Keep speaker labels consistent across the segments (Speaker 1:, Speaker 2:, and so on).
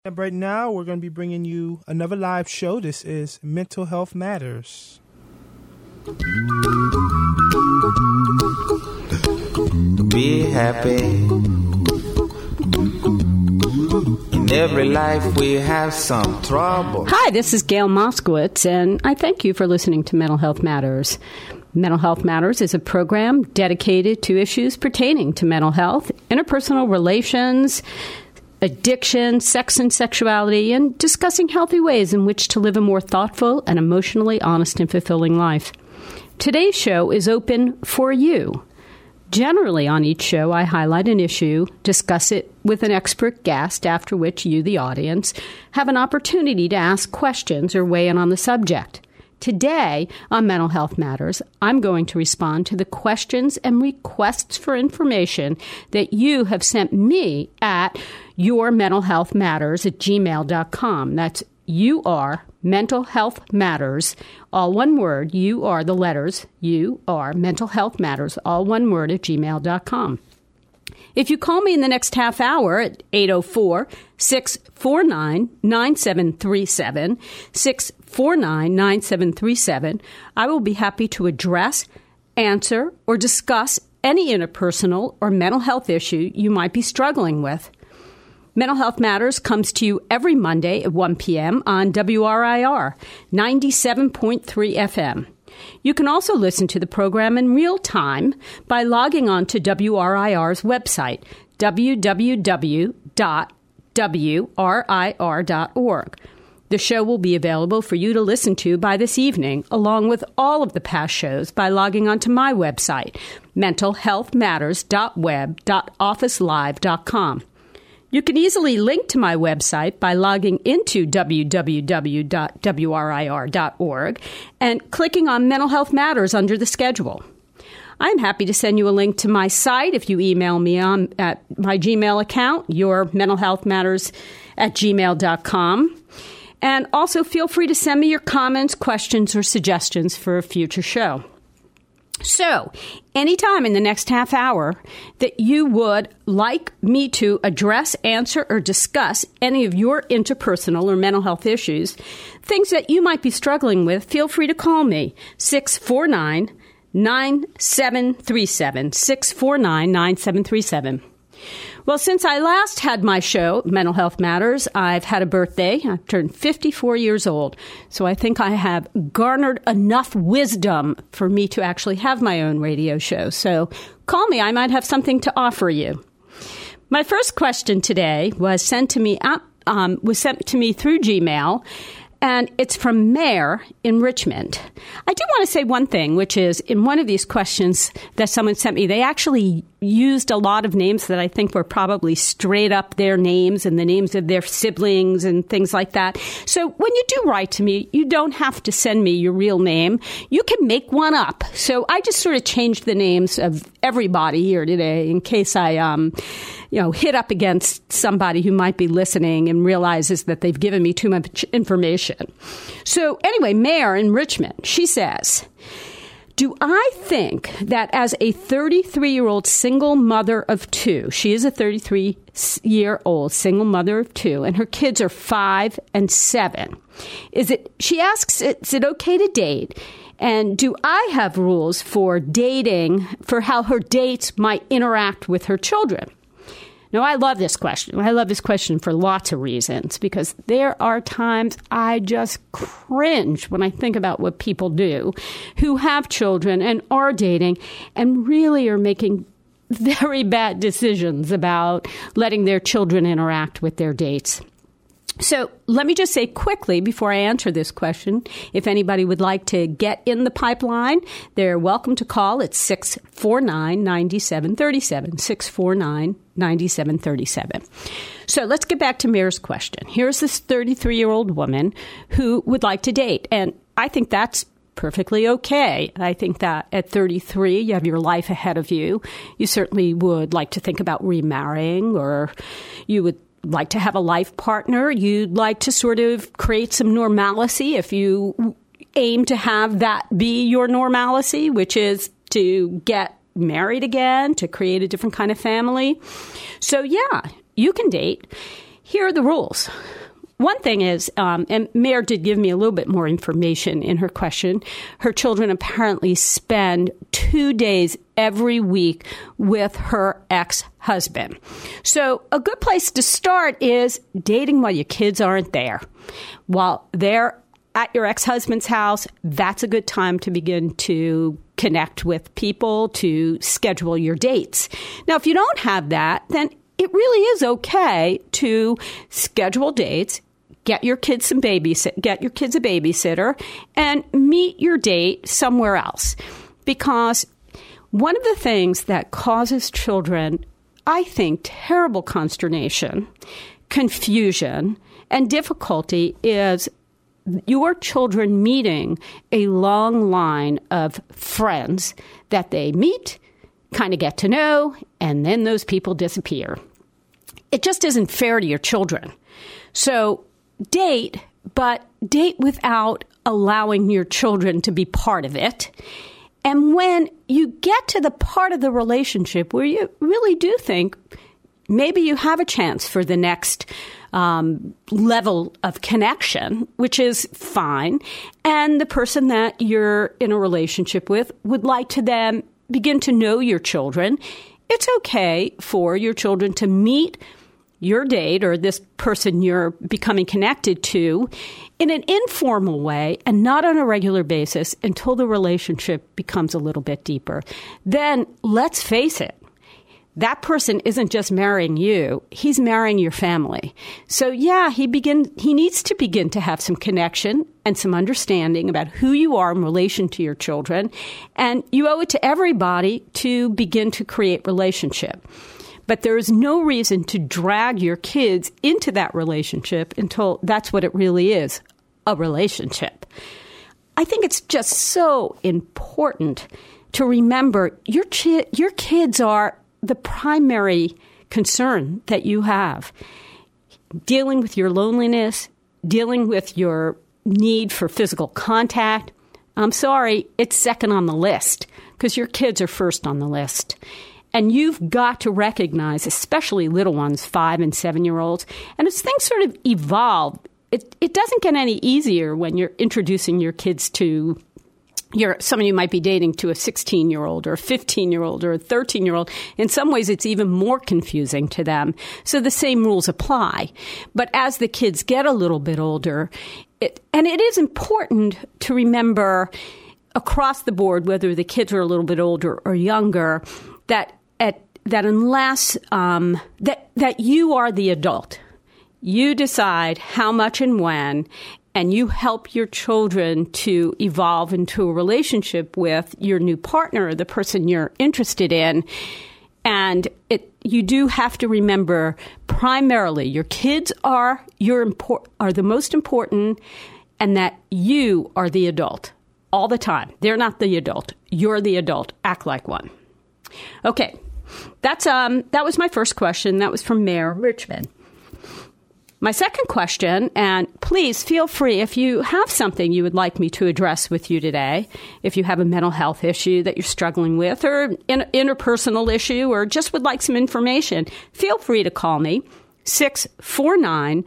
Speaker 1: And right now, we're going to be bringing you another live show. This is Mental Health Matters.
Speaker 2: Be happy. In every life we have some trouble.
Speaker 3: Hi, this is Gail Moskowitz, and I thank you for listening to Mental Health Matters. Mental Health Matters is a program dedicated to issues pertaining to mental health, interpersonal relations, addiction, sex and sexuality, and discussing healthy ways in which to live a more thoughtful and emotionally honest and fulfilling life. Today's show is open for you. Generally, on each show, I highlight an issue, discuss it with an expert guest, after which you, the audience, have an opportunity to ask questions or weigh in on the subject. Today, on Mental Health Matters, I'm going to respond to the questions and requests for information that you have sent me at yourmentalhealthmatters@gmail.com. That's mentalhealthmatters, all one word. You are the letters. You are mentalhealthmatters, all one word, at gmail.com. If you call me in the next half hour at 804-649-9737, 649-9737, I will be happy to address, answer, or discuss any interpersonal or mental health issue you might be struggling with. Mental Health Matters comes to you every Monday at 1 p.m. on WRIR 97.3 FM. You can also listen to the program in real time by logging on to WRIR's website, www.wrir.org. The show will be available for you to listen to by this evening, along with all of the past shows, by logging on to my website, mentalhealthmatters.web.officelive.com. You can easily link to my website by logging into www.wrir.org and clicking on Mental Health Matters under the schedule. I'm happy to send you a link to my site if you email me at my Gmail account, yourmentalhealthmatters@gmail.com. And also feel free to send me your comments, questions, or suggestions for a future show. So, anytime in the next half hour that you would like me to address, answer, or discuss any of your interpersonal or mental health issues, things that you might be struggling with, feel free to call me, 649-9737, 649-9737. Well, since I last had my show, Mental Health Matters, I've had a birthday. I've turned 54 years old. So I think I have garnered enough wisdom for me to actually have my own radio show. So call me. I might have something to offer you. My first question today was sent to me through Gmail. And it's from Mayor in Richmond. I do want to say one thing, which is in one of these questions that someone sent me, they actually used a lot of names that I think were probably straight up their names and the names of their siblings and things like that. So when you do write to me, you don't have to send me your real name. You can make one up. So I just sort of changed the names of everybody here today in case I hit up against somebody who might be listening and realizes that they've given me too much information. So anyway, Mayor in Richmond, she says, do I think that as a 33-year-old single mother of two, she is a 33-year-old single mother of two, and her kids are 5 and 7, she asks, is it okay to date? And do I have rules for dating, for how her dates might interact with her children? Now, I love this question. I love this question for lots of reasons, because there are times I just cringe when I think about what people do who have children and are dating and really are making very bad decisions about letting their children interact with their dates. So let me just say quickly before I answer this question, if anybody would like to get in the pipeline, they're welcome to call at 649-9737, 649-9737. So let's get back to Mayor's question. Here's this 33-year-old woman who would like to date, and I think that's perfectly okay. I think that at 33, you have your life ahead of you. You certainly would like to think about remarrying, or you would like to have a life partner. You'd like to sort of create some normalcy if you aim to have that be your normalcy, which is to get married again, to create a different kind of family. So, yeah, you can date. Here are the rules. One thing is, and Mare did give me a little bit more information in her question, her children apparently spend 2 days every week with her ex-husband. So a good place to start is dating while your kids aren't there. While they're at your ex-husband's house, that's a good time to begin to connect with people, to schedule your dates. Now, if you don't have that, then it really is okay to schedule dates, get your kids a babysitter, and meet your date somewhere else. Because one of the things that causes children, I think, terrible consternation, confusion, and difficulty is your children meeting a long line of friends that they meet, kind of get to know, and then those people disappear. It just isn't fair to your children. So date, but date without allowing your children to be part of it. And when you get to the part of the relationship where you really do think maybe you have a chance for the next level of connection, which is fine, and the person that you're in a relationship with would like to then begin to know your children, it's okay for your children to meet your date or this person you're becoming connected to in an informal way and not on a regular basis until the relationship becomes a little bit deeper. Then let's face it, that person isn't just marrying you, he's marrying your family. So yeah, he needs to begin to have some connection and some understanding about who you are in relation to your children. And you owe it to everybody to begin to create relationship. But there is no reason to drag your kids into that relationship until that's what it really is, a relationship. I think it's just so important to remember your kids are the primary concern that you have. Dealing with your loneliness, dealing with your need for physical contact. I'm sorry, it's second on the list because your kids are first on the list. And you've got to recognize, especially little ones, 5 and 7-year-olds, and as things sort of evolve, it doesn't get any easier when you're introducing your kids to someone you might be dating to a 16-year-old or a 15-year-old or a 13-year-old. In some ways, it's even more confusing to them. So the same rules apply. But as the kids get a little bit older, and it is important to remember across the board, whether the kids are a little bit older or younger, that unless that you are the adult, you decide how much and when, and you help your children to evolve into a relationship with your new partner, the person you're interested in. And you do have to remember, primarily, your kids are the most important, and that you are the adult all the time. They're not the adult. You're the adult. Act like one. Okay, that was my first question. That was from Mayor Richmond. My second question, and please feel free if you have something you would like me to address with you today, if you have a mental health issue that you're struggling with or an interpersonal issue or just would like some information, feel free to call me, 649-9737,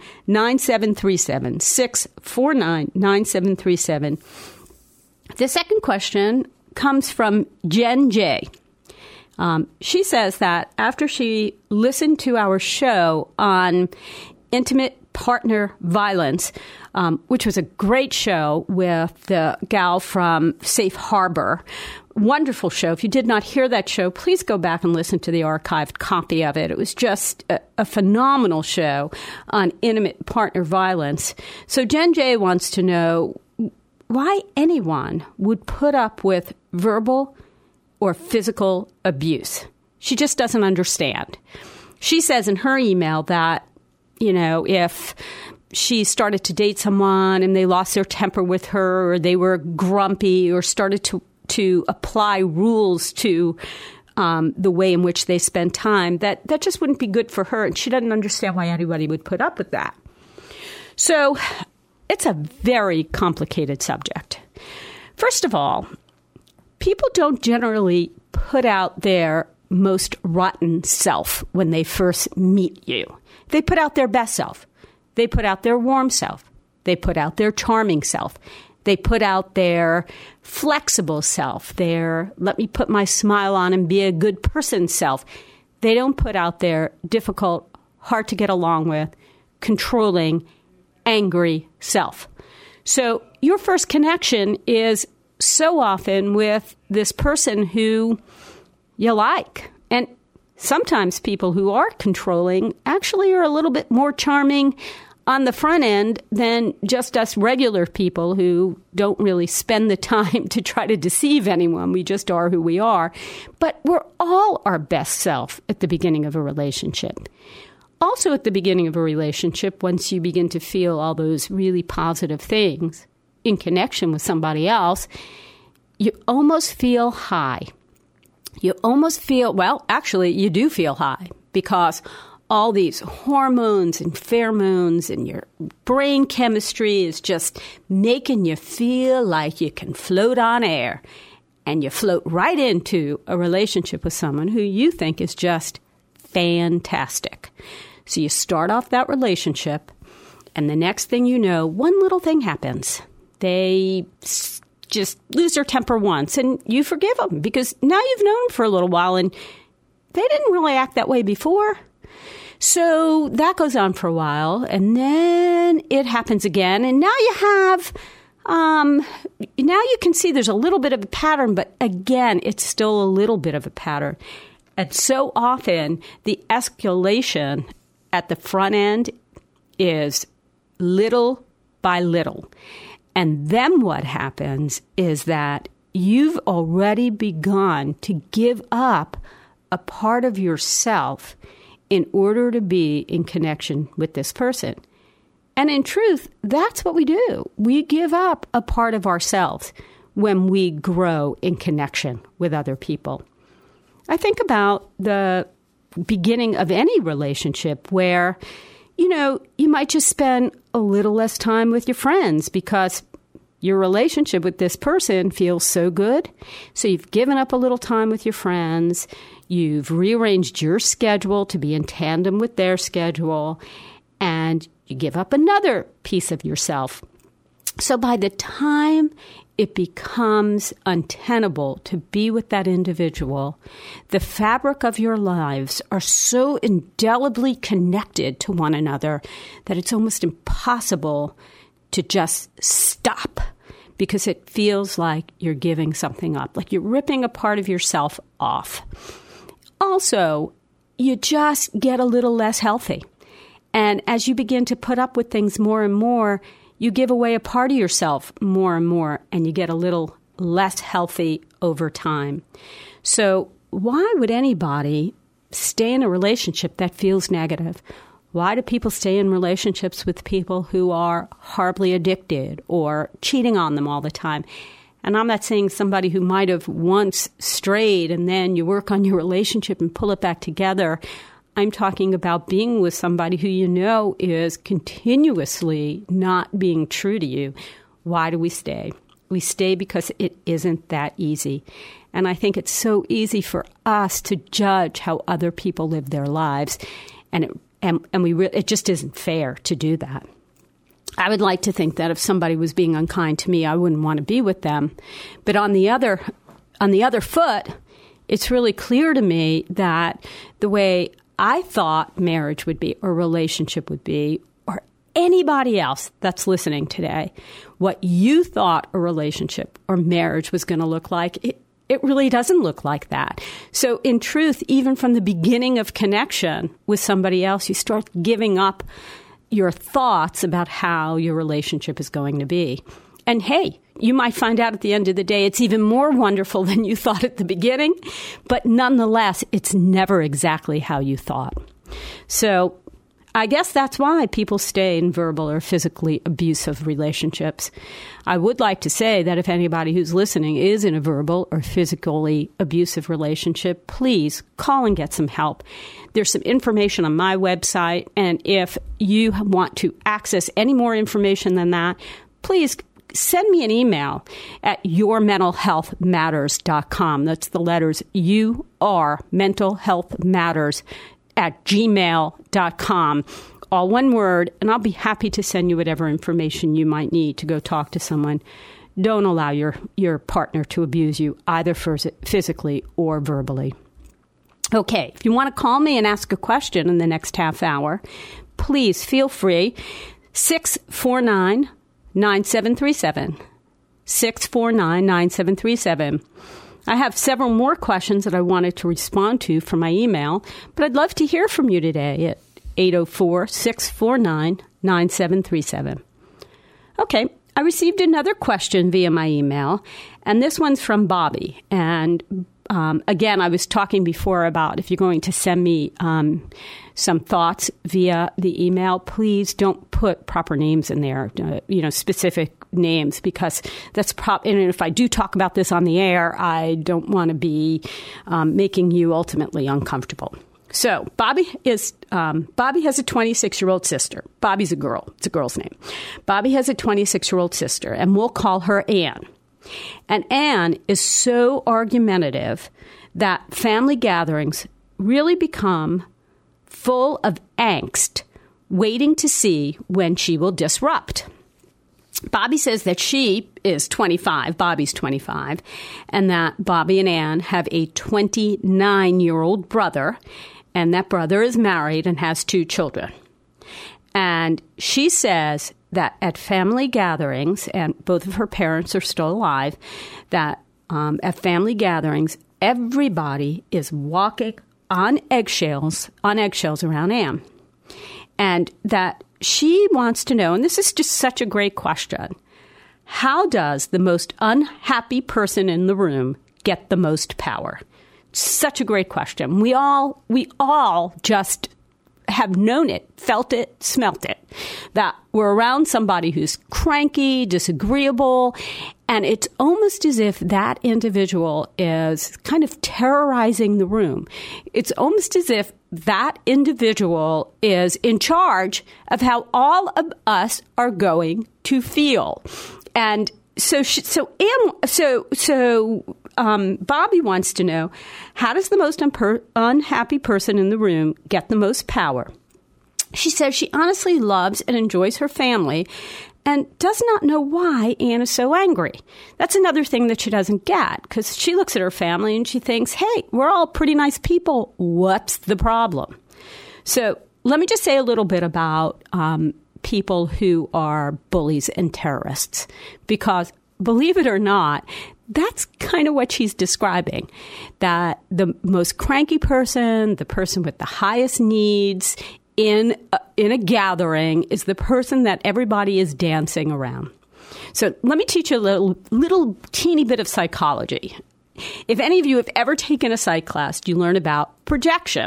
Speaker 3: 649-9737. The second question comes from Jen J. She says that after she listened to our show on intimate partner violence, which was a great show with the gal from Safe Harbor, wonderful show. If you did not hear that show, please go back and listen to the archived copy of it. It was just a phenomenal show on intimate partner violence. So Jen J wants to know why anyone would put up with verbal or physical abuse. She just doesn't understand. She says in her email that, if she started to date someone and they lost their temper with her, or they were grumpy, or started to apply rules to the way in which they spend time, that just wouldn't be good for her. And she doesn't understand why anybody would put up with that. So it's a very complicated subject. First of all, people don't generally put out their most rotten self when they first meet you. They put out their best self. They put out their warm self. They put out their charming self. They put out their flexible self, their let me put my smile on and be a good person self. They don't put out their difficult, hard to get along with, controlling, angry self. So your first connection is so often with this person who you like. And sometimes people who are controlling actually are a little bit more charming on the front end than just us regular people who don't really spend the time to try to deceive anyone. We just are who we are. But we're all our best self at the beginning of a relationship. Also at the beginning of a relationship, once you begin to feel all those really positive things in connection with somebody else, you almost feel high. You almost feel, well, actually, you do feel high because all these hormones and pheromones and your brain chemistry is just making you feel like you can float on air. And you float right into a relationship with someone who you think is just fantastic. So you start off that relationship, and the next thing you know, one little thing happens. They just lose their temper once, and you forgive them because now you've known them for a little while, and they didn't really act that way before. So that goes on for a while, and then it happens again, and now you have, now you can see there's a little bit of a pattern, but again, it's still a little bit of a pattern. And so often, the escalation at the front end is little by little. And then what happens is that you've already begun to give up a part of yourself in order to be in connection with this person. And in truth, that's what we do. We give up a part of ourselves when we grow in connection with other people. I think about the beginning of any relationship where, you know, you might just spend a little less time with your friends because your relationship with this person feels so good. So you've given up a little time with your friends. You've rearranged your schedule to be in tandem with their schedule. And you give up another piece of yourself. So by the time it becomes untenable to be with that individual, the fabric of your lives are so indelibly connected to one another that it's almost impossible to just stop because it feels like you're giving something up, like you're ripping a part of yourself off. Also, you just get a little less healthy. And as you begin to put up with things more and more, you give away a part of yourself more and more, and you get a little less healthy over time. So why would anybody stay in a relationship that feels negative? Why do people stay in relationships with people who are horribly addicted or cheating on them all the time? And I'm not saying somebody who might have once strayed and then you work on your relationship and pull it back together. I'm talking about being with somebody who you know is continuously not being true to you. Why do we stay? We stay because it isn't that easy. And I think it's so easy for us to judge how other people live their lives. And it just isn't fair to do that. I would like to think that if somebody was being unkind to me, I wouldn't want to be with them. But on the other foot, it's really clear to me that the way I thought marriage would be or relationship would be, or anybody else that's listening today, what you thought a relationship or marriage was going to look like, it really doesn't look like that. So in truth, even from the beginning of connection with somebody else, you start giving up your thoughts about how your relationship is going to be. And hey, you might find out at the end of the day it's even more wonderful than you thought at the beginning, but nonetheless, it's never exactly how you thought. So I guess that's why people stay in verbal or physically abusive relationships. I would like to say that if anybody who's listening is in a verbal or physically abusive relationship, please call and get some help. There's some information on my website, and if you want to access any more information than that, please send me an email at yourmentalhealthmatters.com. That's the letters mentalhealthmatters@gmail.com. All one word, and I'll be happy to send you whatever information you might need to go talk to someone. Don't allow your partner to abuse you, either physically or verbally. Okay, if you want to call me and ask a question in the next half hour, please feel free. 649-9737. 649-9737. I have several more questions that I wanted to respond to from my email, but I'd love to hear from you today at 804-649-9737. Okay, I received another question via my email, and this one's from Bobby. And again, I was talking before about if you're going to send me some thoughts via the email, please don't put proper names in there, specific names, because that's and if I do talk about this on the air, I don't want to be making you ultimately uncomfortable. So Bobby has a 26-year-old sister. Bobby's a girl. It's a girl's name. Bobby has a 26-year-old sister, and we'll call her Anne. And Anne is so argumentative that family gatherings really become full of angst, waiting to see when she will disrupt. Bobby says that she is 25, Bobby's 25, and that Bobby and Anne have a 29-year-old brother, and that brother is married and has 2 children. And she says that at family gatherings, and both of her parents are still alive, that at family gatherings, everybody is walking on eggshells around Anne. And that she wants to know, and this is just such a great question, how does the most unhappy person in the room get the most power? Such a great question. We all just have known it, felt it, smelt it, that we're around somebody who's cranky, disagreeable, and it's almost as if that individual is kind of terrorizing the room. It's almost as if that individual is in charge of how all of us are going to feel. And Bobby wants to know, how does the most unhappy person in the room get the most power? She says she honestly loves and enjoys her family and does not know why Anne is so angry. That's another thing that she doesn't get, because she looks at her family and she thinks, hey, we're all pretty nice people. What's the problem? So let me just say a little bit about people who are bullies and terrorists, because believe it or not, that's kind of what she's describing, that the most cranky person, the person with the highest needs in a gathering is the person that everybody is dancing around. So let me teach you a little teeny bit of psychology. If any of you have ever taken a psych class, you learn about projection.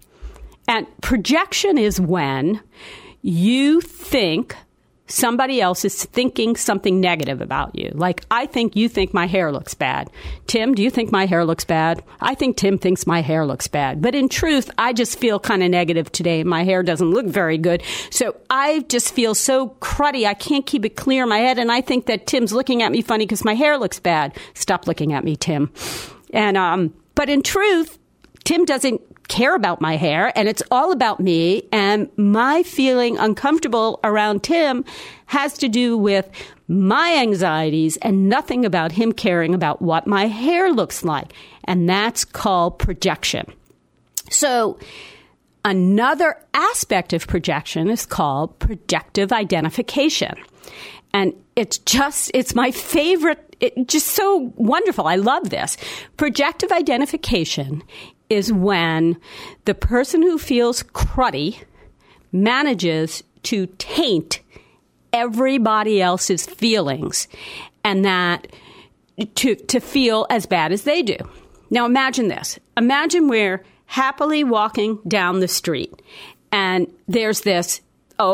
Speaker 3: And projection is when you think somebody else is thinking something negative about you. Like, I think you think my hair looks bad. Tim, do you think my hair looks bad? I think Tim thinks my hair looks bad. But in truth, I just feel kind of negative today. My hair doesn't look very good. So I just feel so cruddy. I can't keep it clear in my head. And I think that Tim's looking at me funny because my hair looks bad. Stop looking at me, Tim. And but in truth, Tim doesn't care about my hair, and it's all about me, and my feeling uncomfortable around Tim has to do with my anxieties and nothing about him caring about what my hair looks like. And that's called projection. So another aspect of projection is called projective identification. And it's my favorite. It's just so wonderful. I love this. Projective identification is when the person who feels cruddy manages to taint everybody else's feelings, and that to feel as bad as they do. Now imagine this. Imagine we're happily walking down the street, and there's this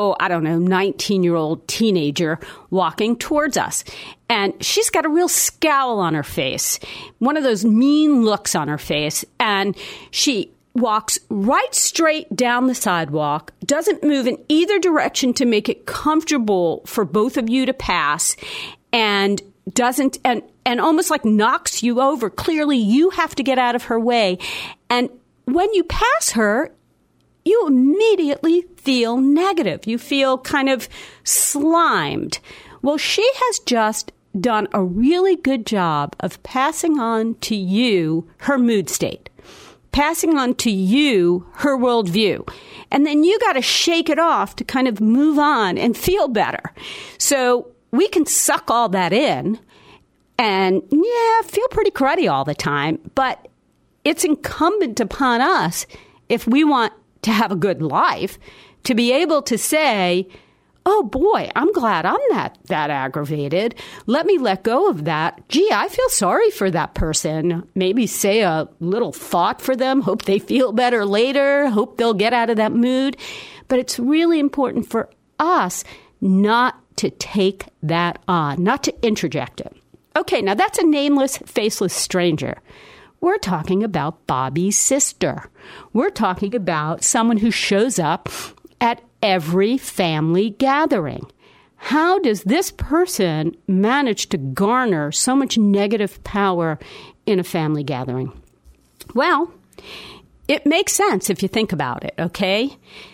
Speaker 3: 19-year-old teenager walking towards us. And she's got a real scowl on her face, one of those mean looks on her face. And she walks right straight down the sidewalk, doesn't move in either direction to make it comfortable for both of you to pass. and doesn't, and almost like knocks you over. Clearly, you have to get out of her way. And when you pass her, you immediately feel negative. You feel kind of slimed. Well, she has just done a really good job of passing on to you her mood state, passing on to you her worldview. And then you got to shake it off to kind of move on and feel better. So we can suck all that in and, feel pretty cruddy all the time. But it's incumbent upon us, if we want to have a good life, to be able to say, oh boy, I'm glad I'm not that aggravated. Let me let go of that. Gee, I feel sorry for that person. Maybe say a little thought for them. Hope they feel better later. Hope they'll get out of that mood. But it's really important for us not to take that on, not to interject it. Okay, now that's a nameless, faceless stranger. We're talking about Bobby's sister. We're talking about someone who shows up at every family gathering. How does this person manage to garner so much negative power in a family gathering? Well, it makes sense if you think about it, okay?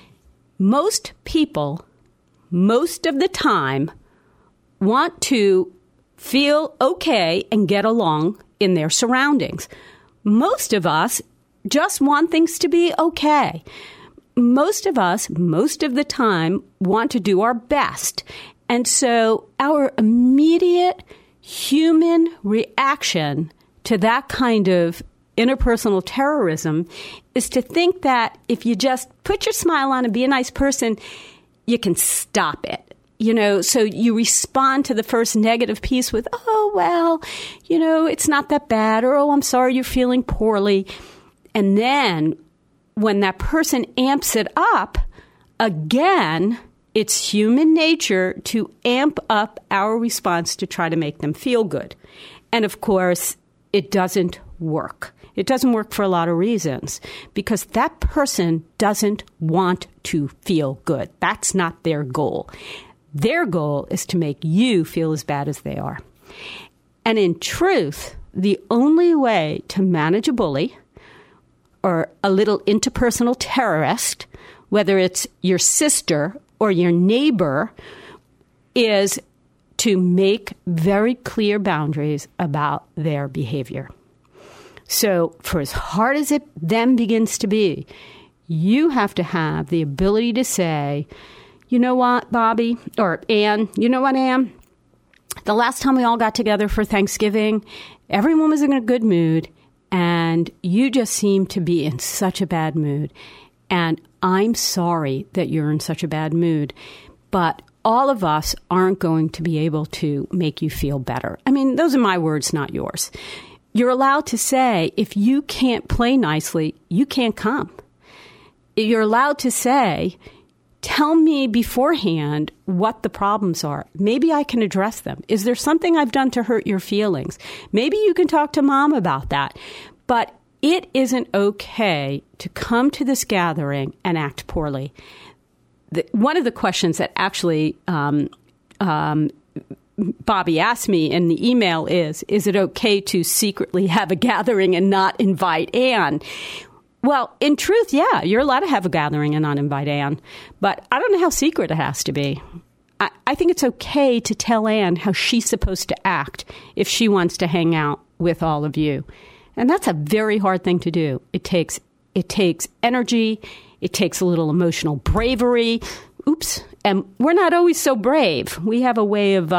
Speaker 3: Most people, most of the time, want to feel okay and get along in their surroundings. Most of us just want things to be okay. Most of us, most of the time, want to do our best. And so our immediate human reaction to that kind of interpersonal terrorism is to think that if you just put your smile on and be a nice person, you can stop it. So you respond to the first negative piece with, oh, well, it's not that bad, or, oh, I'm sorry you're feeling poorly. And then when that person amps it up, again, it's human nature to amp up our response to try to make them feel good. And of course, it doesn't work. It doesn't work for a lot of reasons, because that person doesn't want to feel good. That's not their goal. Their goal is to make you feel as bad as they are. And in truth, the only way to manage a bully or a little interpersonal terrorist, whether it's your sister or your neighbor, is to make very clear boundaries about their behavior. So for as hard as it then begins to be, you have to have the ability to say, you know what, Bobby, or Ann, you know what, Ann? The last time we all got together for Thanksgiving, everyone was in a good mood, and you just seem to be in such a bad mood. And I'm sorry that you're in such a bad mood, but all of us aren't going to be able to make you feel better. I mean, those are my words, not yours. You're allowed to say, if you can't play nicely, you can't come. You're allowed to say, tell me beforehand what the problems are. Maybe I can address them. Is there something I've done to hurt your feelings? Maybe you can talk to Mom about that. But it isn't okay to come to this gathering and act poorly. One of the questions that actually Bobby asked me in the email is it okay to secretly have a gathering and not invite Ann? Well, in truth, yeah, you're allowed to have a gathering and not invite Ann. But I don't know how secret it has to be. I think it's okay to tell Ann how she's supposed to act if she wants to hang out with all of you. And that's a very hard thing to do. It takes energy. It takes a little emotional bravery. Oops. And we're not always so brave. We have a way of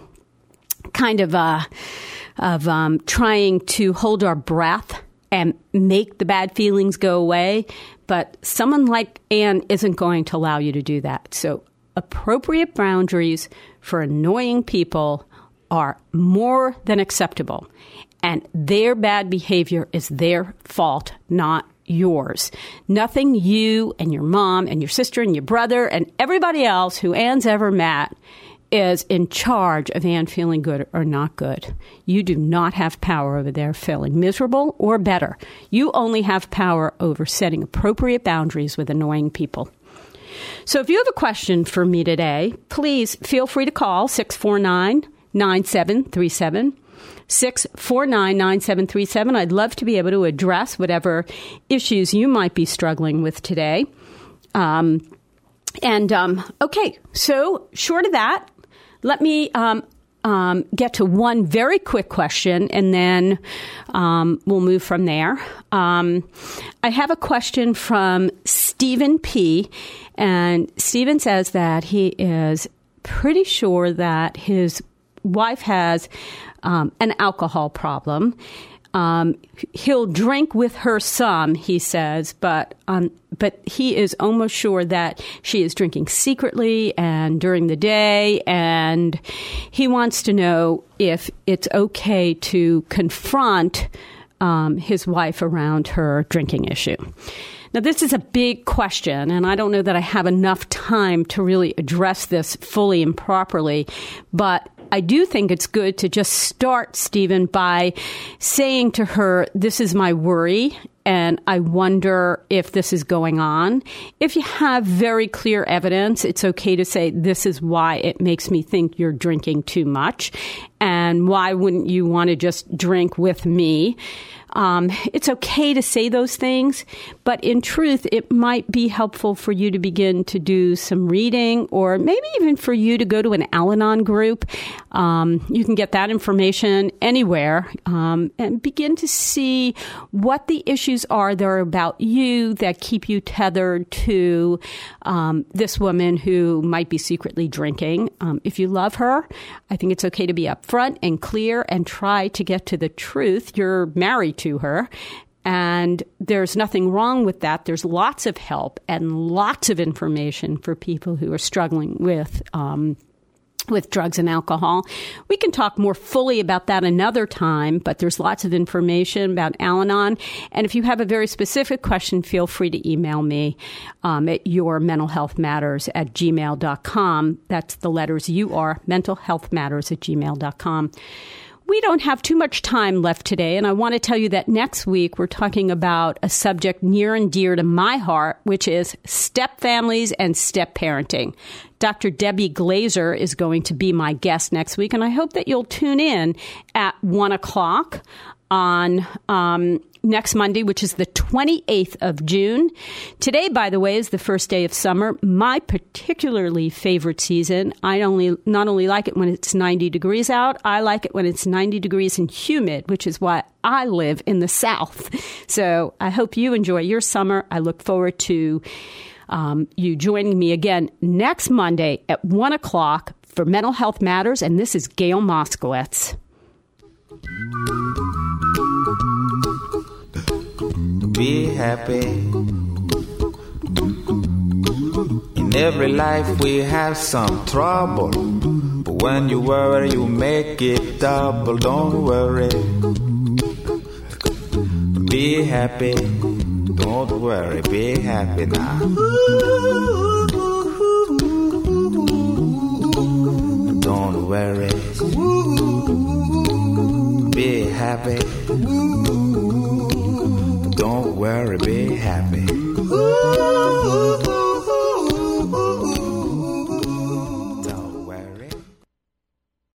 Speaker 3: trying to hold our breath and make the bad feelings go away. But someone like Ann isn't going to allow you to do that. So appropriate boundaries for annoying people are more than acceptable. And their bad behavior is their fault, not yours. Nothing you and your mom and your sister and your brother and everybody else who Ann's ever met is in charge of Ann feeling good or not good. You do not have power over their feeling miserable or better. You only have power over setting appropriate boundaries with annoying people. So if you have a question for me today, please feel free to call 649 649-9737. 649-9737. I'd love to be able to address whatever issues you might be struggling with today. Okay, so short of that, let me get to one very quick question, and then we'll move from there. I have a question from Stephen P., and Stephen says that he is pretty sure that his wife has an alcohol problem. He'll drink with her some, he says, but he is almost sure that she is drinking secretly and during the day, and he wants to know if it's okay to confront his wife around her drinking issue. Now, this is a big question, and I don't know that I have enough time to really address this fully and properly, but I do think it's good to just start, Stephen, by saying to her, this is my worry, and I wonder if this is going on. If you have very clear evidence, it's okay to say, this is why it makes me think you're drinking too much, and why wouldn't you want to just drink with me? It's okay to say those things, but in truth, it might be helpful for you to begin to do some reading, or maybe even for you to go to an Al-Anon group. You can get that information anywhere, and begin to see what the issues are that are about you that keep you tethered to this woman who might be secretly drinking. If you love her, I think it's okay to be upfront and clear and try to get to the truth. You're married to her, and there's nothing wrong with that. There's lots of help and lots of information for people who are struggling with drugs and alcohol. We can talk more fully about that another time, but there's lots of information about Al-Anon. And if you have a very specific question, feel free to email me at yourmentalhealthmatters@gmail.com. That's the letters UR, mentalhealthmatters@gmail.com. We don't have too much time left today, and I want to tell you that next week we're talking about a subject near and dear to my heart, which is step families and step parenting. Dr. Debbie Glazer is going to be my guest next week, and I hope that you'll tune in at 1 o'clock on next Monday, which is the 28th of June. Today, by the way, is the first day of summer, my particularly favorite season. I not only like it when it's 90 degrees out, I like it when it's 90 degrees and humid, which is why I live in the South. So I hope you enjoy your summer. I look forward to you joining me again next Monday at 1 o'clock for Mental Health Matters, and this is Gail Moskowitz.
Speaker 2: Be happy. In every life we have some trouble, but when you worry you make it double. Don't worry. Be happy. Don't worry. Be happy now. Don't worry. Be happy. Don't worry, be happy.